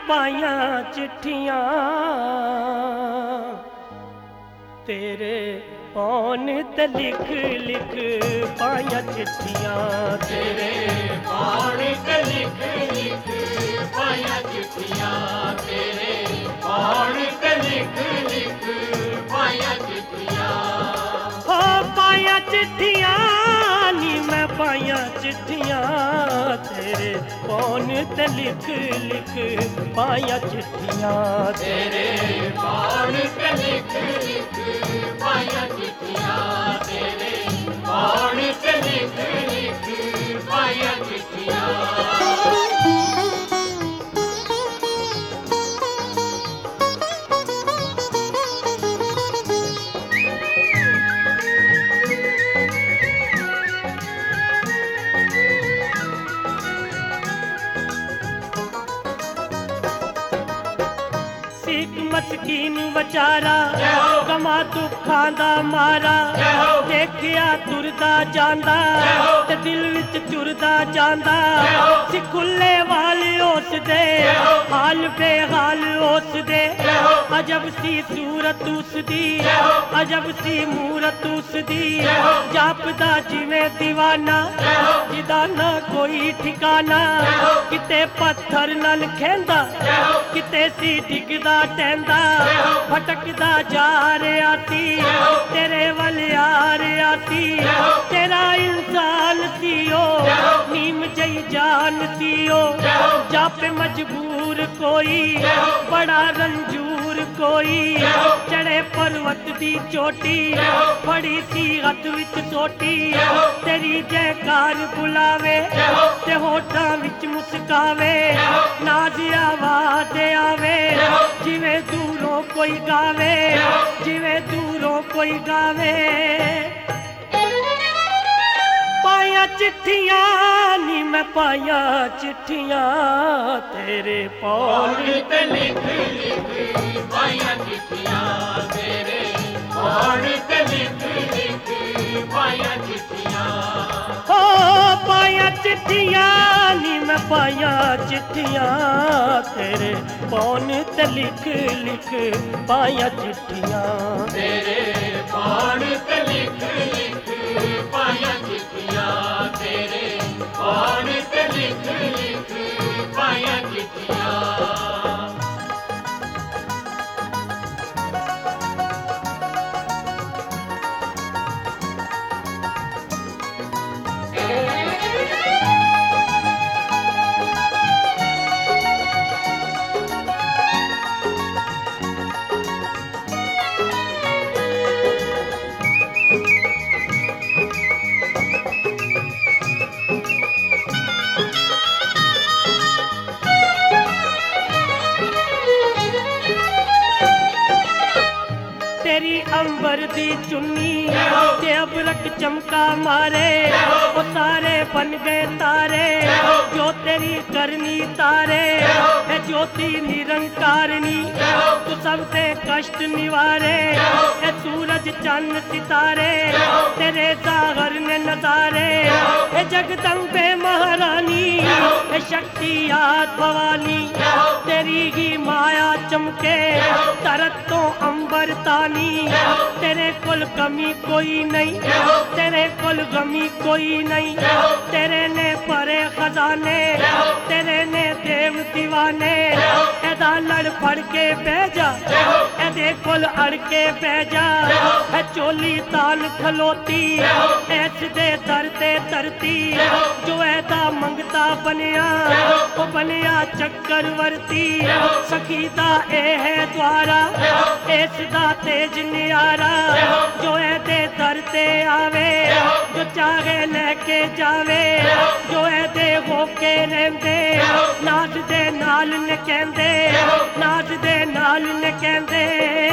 पाया चिट्ठियां तेरे कौन ते लिख लिख पाया चिट्ठियां तेरे कौन ते लिख लिख पाया चिट्ठियां तेरे कौन ते लिख लिख पाया चिट्ठियां हो पाया चिट्ठियां नी मैं पाया चिट्ठियां तेरे कौन ते लिख लिख पाया चिट्ठियां तेरे कौन ते लिख लिख पाया चिट्ठियां तेरे कौन ते लिख लिख पाया चिट्ठियां मस्कीन बेचारा कमा दुखां दा मारा देखिया तुरदा जांदा ते दिल विच चुरदा जांदा सी खुले वाल उस दे हाल बेहाल उस दे अजब सी सूरत उस दी अजब सी मूरत उस दी जापदा जिवें दीवाना जिदा ना कोई ठिकाना किते पत्थर नाल खेंदा किते सी डिगदा टेंदा भटकदा जा रहा सी तेरे वल आ रहा सी तेरा इंसान सी ओ नीम जई जान सी ओ जापे मजबूर कोई बड़ा रंजूर कोई चढ़े पर्वत दी चोटी फड़ी सी हथ विच सोटी तेरी जयकार बुलावे ते होठां विच मुस्कावे नाज आवाज़ आवे जिवें दूरों कोई गावे जिवें दूरों कोई गावे पाया चिट्ठियां नी मैं पाया चिट्ठियां तेरे कौन ते लिख लिख पाया चिट्ठियां तेरे कौन ते लिख लिख पाया चिट्ठियां हो पाया चिट्ठियां नी मैं पाया चिट्ठियां तेरे कौन ते लिख लिख पाया चिट्ठियां तेरे कौन ते लिख लिख पाया चिट्ठियां तेरे कौन ते लिख लिख पाया चिट्ठियां तेरी अंबर दी चुन्नी ते अबरक चमका मारे वो सारे बन गए तारे जो तेरी करनी तारे है ज्योति निरंकारनी तू सबके कष्ट निवारे है सूरज चंद सितारे तेरे सागर ने नजारे है जगदम्बे महारानी है शक्ति याद भवानी तेरी ही माया चमके तरत तो अंबर तानी तेरे कुल कमी कोई नहीं तेरे कुल गमी कोई नहीं तेरे ने भरे खजाने तेरे ने देव दीवाने एदा लड़ फड़ के भेजा एदे कुल अड़ के भेजा है चोली तान खलोती ऐस दे दर ते तरती जो एदा मंगता बनया वो बनया चक्रवर्ती सखी दा ए है द्वारा इस दा तेज नियारा जो एदे दर ते आवे जो चाहे लेके जावे जो एदे होके रहंदे नाच दे नाल ने कहंदे नाच दे नाल ने कहंदे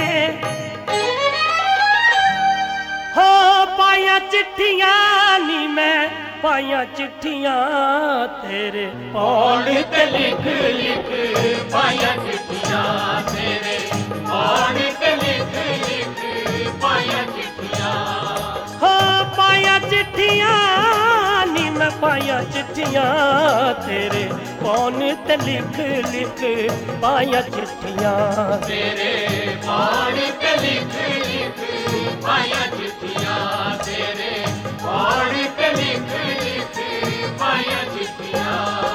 हो पाया चिट्ठियां नी मैं पाया चिट्ठियां तेरे कौन ते लिख लिख पाया चिट्ठियां तेरे कौन ते लिख लिख पाया चिट्ठियां हो पाया चिट्ठियां नी मैं पाया चिट्ठियां तेरे ਫੋਨ ਤੇ ਲਿਖ ਲਿਖ ਪਾਈਆਂ ਚਿੱਠੀਆਂ ਤੇਰੇ ਫੋਨ ਤੇ ਲਿਖ ਲਿਖ ਪਾਈਆਂ ਚਿੱਠੀਆਂ ਤੇਰੇ ਫੋਨ ਤੇ ਲਿਖ ਲਿਖ ਪਾਈਆਂ ਚਿੱਠੀਆਂ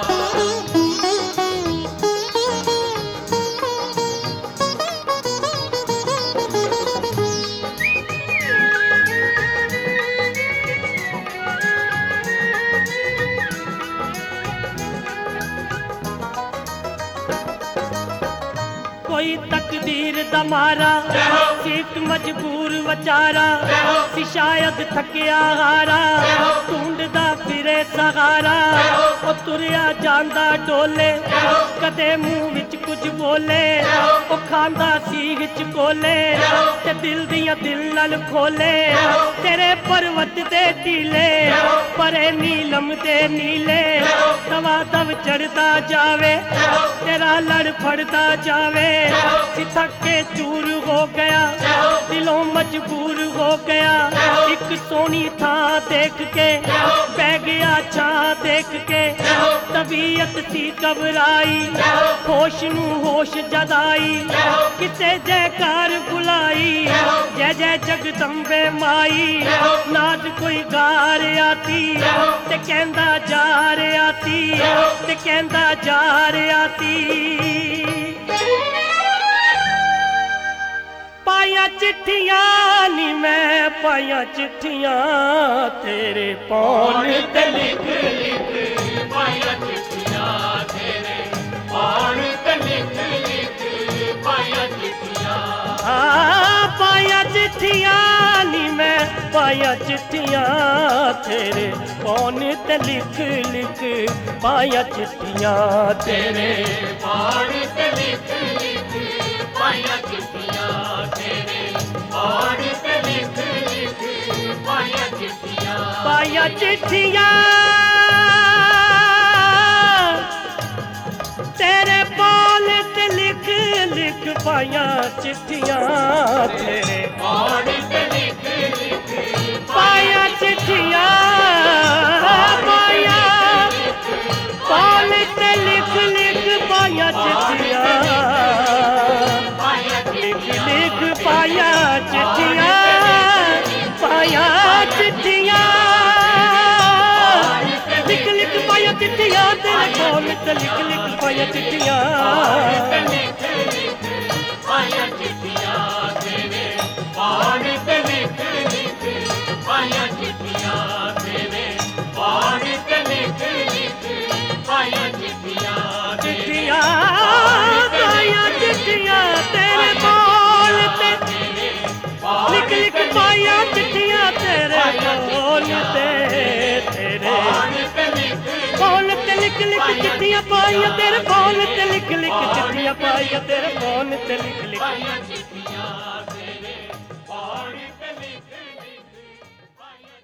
कोई तकदीर दा मारा सीट मजबूर वचारा सी शायद थकिया हारा ढूंढदा फिरे सहारा ओ तुरिया जांदा डोले कदे मुंह विच कुछ बोले ओ खांदा सीग च कोले ते दिल दियां दिल नाल खोले तेरे पर्वत दे टीले परे नीलम दे नीले दवा दव चढ़दा जावे तेरा लड़ फड़दा जावे सी थक के चूर हो गया दिलों मजबूर हो गया एक सोनी था देख के बह गया छा देख के तबीयत सी घबराई होश नू होश जदाई किसे जयकार बुलाई जय जय जगदम्बे माई नाद कोई गार आती ते कहंदा जा रिया सी ते कहंदा जा रिया सी पाया चिट्ठियां नी मैं पाया चिट्ठियां तेरे पौन ते लिख लिख पाइया चिट्ठियां तेरे फोन ते लिख लिख पाइया चिट्ठियां पाया चिट्ठियां नी मैं पाया चिट्ठियां तेरे पौन ते लिख लिख पाया चिट्ठियां तेरे फोन ते लिख लिख पाइया चिट्ठियां तेरे फोन ते लिख लिख पाइया चिट्ठियां पाया चिट्ठियां तेरे पौन ते लिख लिख पाया चिट्ठियां तेरे फोन ते लिख लिख पाया चिट्ठियां पाया पौन ते लिख लिख पाया चिट्ठियां पाइया लिख लिख पाया चिट्ठियां पाया चिट्ठियां लिख लिख पाया चिट्ठियां तेरे कौन ते लिख लिख पाया चिट्ठियां लिख लिख पाइया चिट्ठियां तेरे फोन ते लिख लिख पाइया चिट्ठियां तेरे फोन ते लिख लिख पाइया चिट्ठियां चिट्ठियां पाया चिट्ठियां तेरे कौन ते लिख लिख पाया चिट्ठियां तेरे कौन ते तेरे कौन ते लिख लिख चिट्ठियां पाइया तेरे कौन ते लिख लिख चिट्ठियां पाइया तेरे कौन ते लिख लिख पाइया